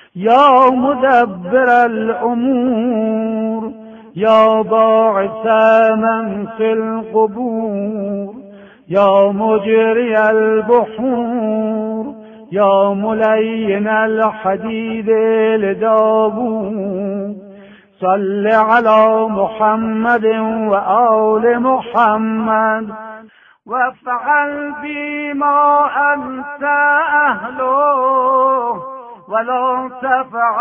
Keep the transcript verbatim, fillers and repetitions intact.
یا مدبر الامور یا باعث من فی القبور یا مجری البحور یا ملین الحدید لدابور صل علی محمد و آل محمد وافعل بما انت اهله ولا تفعل